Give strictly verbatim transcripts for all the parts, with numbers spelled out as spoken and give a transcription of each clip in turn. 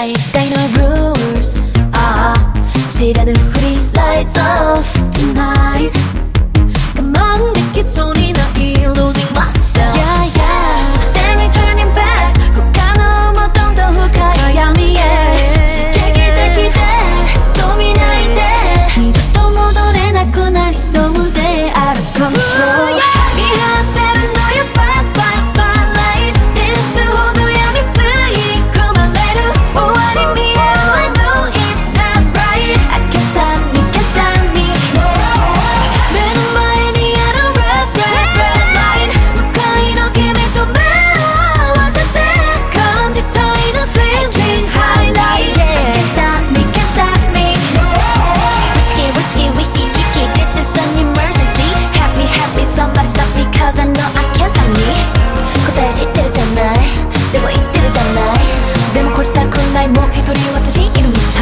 大体の rules ああ知らぬふり Lights off tonight 我慢できそうにない Losing myself Yeah yeah Suddenly turning back 不可能もどんどん深い闇へ刺激的でそう見ないで二度と戻れなくなりそうで Out of control 見張ってるのよ Spot spot spotlight 照らすほど闇吸い込まれる終わり見える I know it's not right I can't stop me can't stop me 目の前にある red red red light 向かいの君と目を合わせて感じたいの Sweet please highlight Can't stop me can't stop me Risky risky wiki wiki This is an emergency Happy happy somebody stop me Cause I know I can't stop me 答え知ってるじゃないでも言ってるじゃないでもこうしたくないもう一人私いるみたい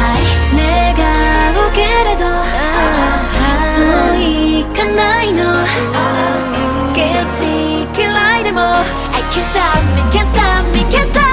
願うけれどそういかないのケチ嫌いでも I can't stop me can't stop me can't stop